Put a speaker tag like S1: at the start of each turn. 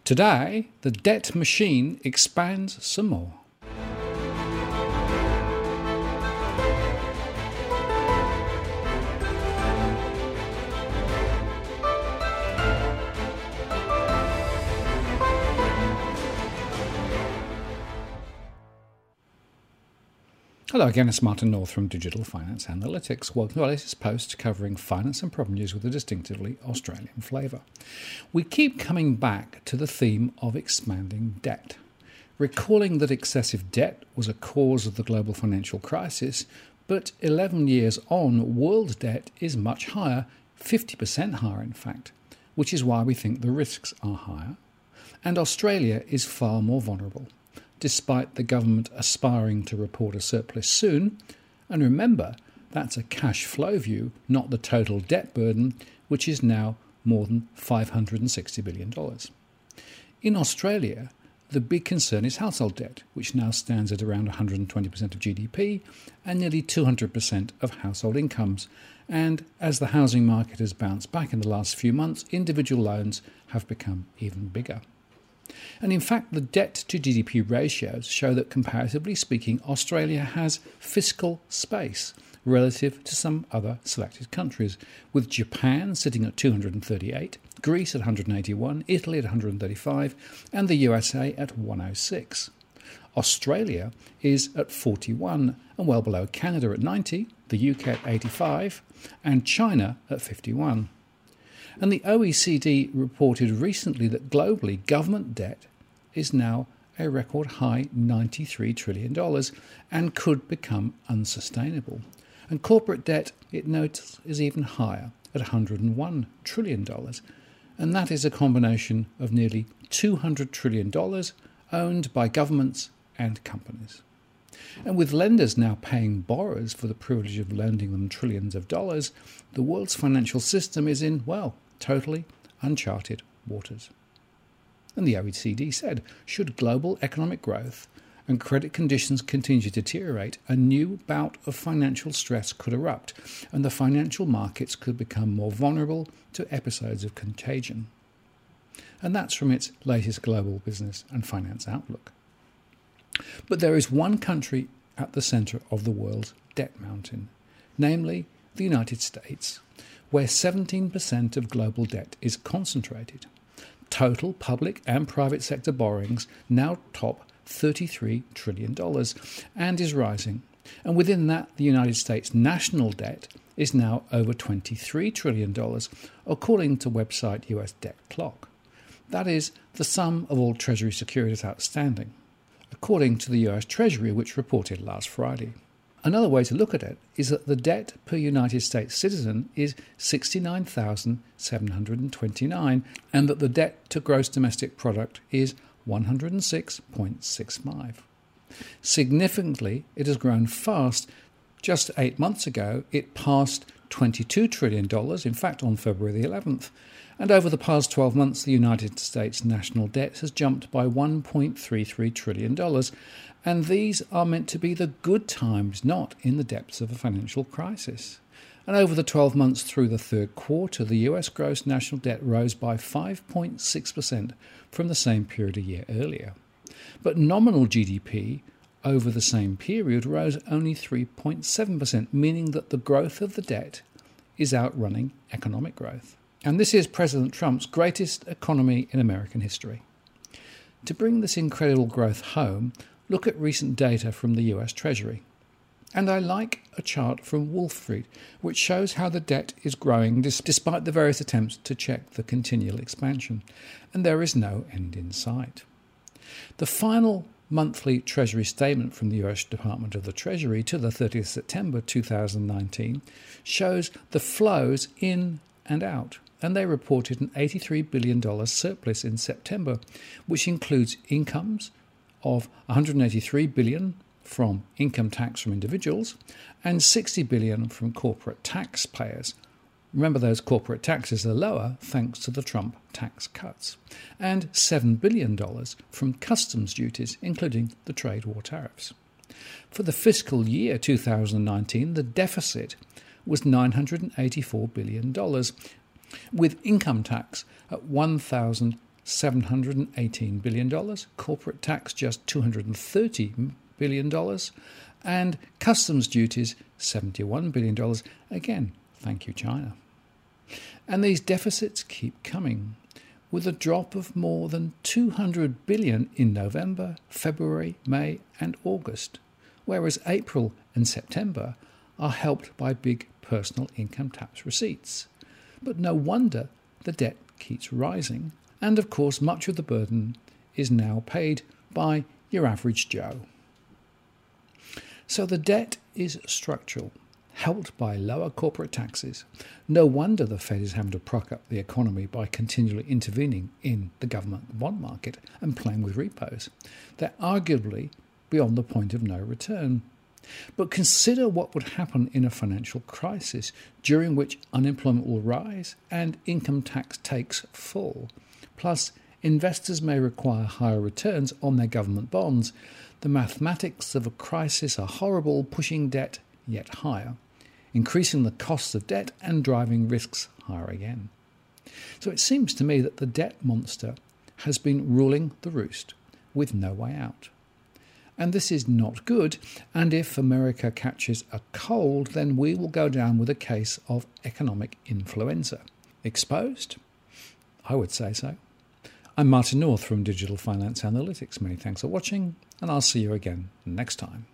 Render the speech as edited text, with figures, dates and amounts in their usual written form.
S1: Today, the debt machine expands some more. Hello again, it's Martin North from Digital Finance Analytics. Welcome to our latest post covering finance and problem news with a distinctively Australian flavour. We keep coming back to the theme of expanding debt, recalling that excessive debt was a cause of the global financial crisis, but 11 years on, world debt is much higher, 50% higher in fact, which is why we think the risks are higher, and Australia is far more vulnerable, despite the government aspiring to report a surplus soon. And remember, that's a cash flow view, not the total debt burden, which is now more than $560 billion. In Australia, the big concern is household debt, which now stands at around 120% of GDP and nearly 200% of household incomes. And as the housing market has bounced back in the last few months, individual loans have become even bigger. And in fact, the debt to GDP ratios show that, comparatively speaking, Australia has fiscal space relative to some other selected countries, with Japan sitting at 238, Greece at 181, Italy at 135, and the USA at 106. Australia is at 41 and well below Canada at 90, the UK at 85, and China at 51. And the OECD reported recently that globally government debt is now a record high $93 trillion and could become unsustainable. And corporate debt, it notes, is even higher at $101 trillion. And that is a combination of nearly $200 trillion owned by governments and companies. And with lenders now paying borrowers for the privilege of lending them trillions of dollars, the world's financial system is in, well, totally uncharted waters. And the OECD said, should global economic growth and credit conditions continue to deteriorate, a new bout of financial stress could erupt, and the financial markets could become more vulnerable to episodes of contagion. And that's from its latest Global Business and Finance Outlook. But there is one country at the centre of the world's debt mountain, namely the United States, where 17% of global debt is concentrated. Total public and private sector borrowings now top $33 trillion and is rising. And within that, the United States national debt is now over $23 trillion, according to website US Debt Clock. That is the sum of all Treasury securities outstanding, according to the US Treasury, which reported last Friday. Another way to look at it is that the debt per United States citizen is $69,729 and that the debt to gross domestic product is 106.65. Significantly, it has grown fast. Just 8 months ago, it passed $22 trillion, in fact on February the 11th. And over the past 12 months, the United States national debt has jumped by $1.33 trillion. And these are meant to be the good times, not in the depths of a financial crisis. And over the 12 months through the third quarter, the US gross national debt rose by 5.6% from the same period a year earlier. But nominal GDP over the same period rose only 3.7%, meaning that the growth of the debt is outrunning economic growth. And this is President Trump's greatest economy in American history. To bring this incredible growth home, look at recent data from the US Treasury. And I like a chart from Wolf Street, which shows how the debt is growing despite the various attempts to check the continual expansion. And there is no end in sight. The final monthly Treasury statement from the US Department of the Treasury to the 30th September 2019 shows the flows in and out. And they reported an $83 billion surplus in September, which includes incomes of $183 billion from income tax from individuals and $60 billion from corporate taxpayers. Remember, those corporate taxes are lower thanks to the Trump tax cuts, and $7 billion from customs duties, including the trade war tariffs. For the fiscal year 2019, the deficit was $984 billion, with income tax at $1,000 $718 billion, corporate tax just $230 billion, and customs duties $71 billion. Again, thank you, China. And these deficits keep coming, with a drop of more than $200 billion in November, February, May and August, whereas April and September are helped by big personal income tax receipts. But no wonder the debt keeps rising, and of course much of the burden is now paid by your average Joe. So the debt is structural, helped by lower corporate taxes. No wonder the Fed is having to prop up the economy by continually intervening in the government bond market and playing with repos. They're arguably beyond the point of no return. But consider what would happen in a financial crisis during which unemployment will rise and income tax takes fall. Plus, investors may require higher returns on their government bonds. The mathematics of a crisis are horrible, pushing debt yet higher, increasing the costs of debt and driving risks higher again. So it seems to me that the debt monster has been ruling the roost with no way out. And this is not good, and if America catches a cold, then we will go down with a case of economic influenza. Exposed? I would say so. I'm Martin North from Digital Finance Analytics. Many thanks for watching, and I'll see you again next time.